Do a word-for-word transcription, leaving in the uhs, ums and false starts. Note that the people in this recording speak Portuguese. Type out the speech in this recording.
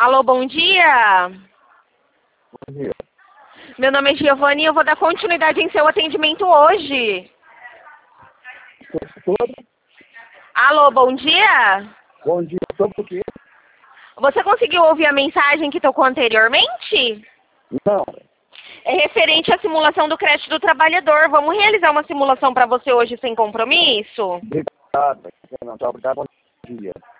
Alô, bom dia. Bom dia. Meu nome é Giovanni e eu vou dar continuidade em seu atendimento hoje. Todo? Alô, bom dia. Bom dia. Sobre o quê? Você conseguiu ouvir a mensagem que tocou anteriormente? Não. É referente à simulação do crédito do trabalhador. Vamos realizar uma simulação para você hoje sem compromisso? Obrigado. Não, tá, obrigado. Bom dia.